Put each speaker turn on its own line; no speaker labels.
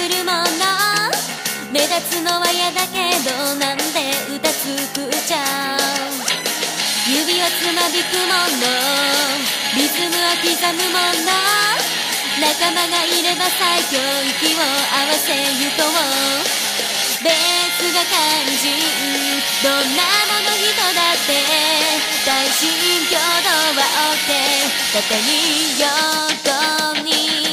るもの、目立つのは嫌だけどなんで歌作っちゃう。指をつまびくもの、リズムを刻むもの、仲間がいれば最強息を合わせゆこう。ベースが肝心、どんなもの人だって大心共同は OK、 縦に横に